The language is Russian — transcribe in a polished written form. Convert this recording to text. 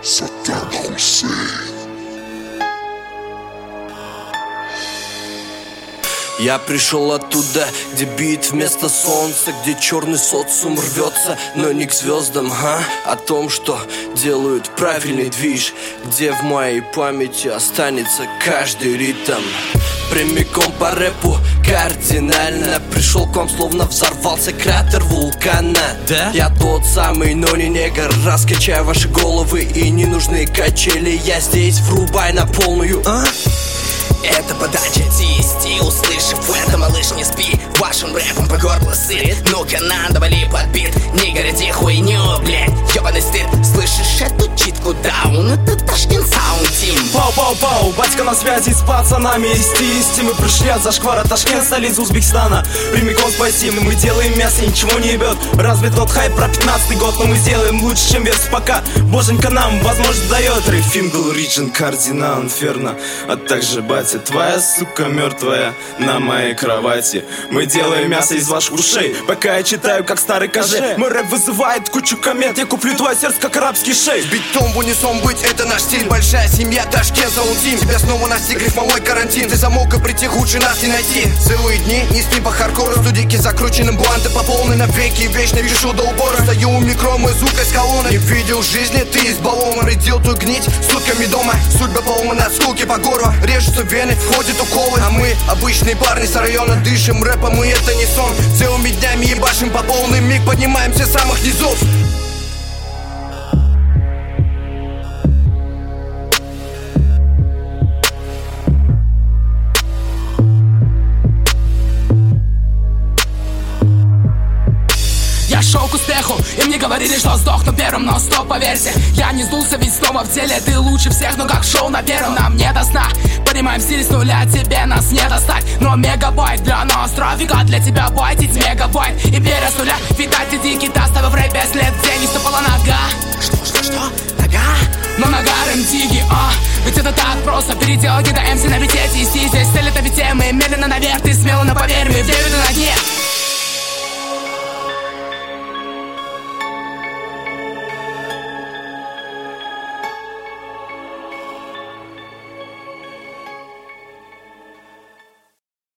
Саддам Хусейн. Я пришел оттуда, где бит вместо солнца, где черный социум рвется, но не к звездам, о том, что делают правильный движ, где в моей памяти останется каждый ритм. Прямиком по рэпу кардинально пришел к вам, словно взорвался кратер вулкана. Да? Я тот самый, но не негр. Раскачаю ваши головы и ненужные качели. Я здесь, врубай на полную. Это подача TST, услышав это, малыш, не спи. Вашим рэпом по горло сыт. Ну-ка, надо вали под бит. Не городи хуйню, блядь, ёбаный стыд. Слышишь эту читку даун? Это Ташкент Саунд Тим. Пау-пау-пау, батька на связи с пацанами из TST. Мы пришли от зашквара, Ташкент, столица Узбекистана. Прямиком с пассивы, мы делаем мясо, ничего не ебет. Разве тот хайп про 15-й год, но мы сделаем лучше, чем верс пока. Боженька нам возможность дает. Рейфингл, Риджин, Кардинал, Инферно. А также батя, твоя сука мертвая на моей кровати. Мы делаем мясо из ваших ушей, пока я читаю как старый каже. Мой рэп вызывает кучу комет. Я куплю твое сердце как арабский шейх. Битом в унисон быть, это наш стиль. Большая семья, Ташкент Саунд Тим. Тебя снова настиг рифмовой карантин. Ты замолк и прийти, лучше нас не найти. Целые дни не спим по хардкору. Студийки закрученным, бланты по полной навеки. Вечно пишу до упора. Стою у микро, мой звук из колонны. Не видел жизни, ты из баллона. Родил ту гнить сутками дома. Судьба поломана от скуки по горло. Режутся вены, входят уколы. А мы обычные парни с района. Дышим рэпом, и это не сон. Целыми днями ебашим по полной. Миг поднимаемся с самых низов. Я шел к успеху, и мне говорили, что сдохну первым, но стоп, поверьте, я не сдулся, ведь снова в деле ты лучше всех, но как шоу на первом, нам не до сна. Поднимаем стиль с нуля, тебе нас не достать, но мегабайт для нас трафика, для тебя байтить мегабайт. И беря с нуля, видать ты дикий, доставив в рэпе след, где не ступала нога. Что? Нога? Но нога рэм-диги, ведь это так просто, переделать это МС на бите, TST, здесь цель это ведь темы, медленно наверх, ты смело, но поверь, мы в 9 на дне.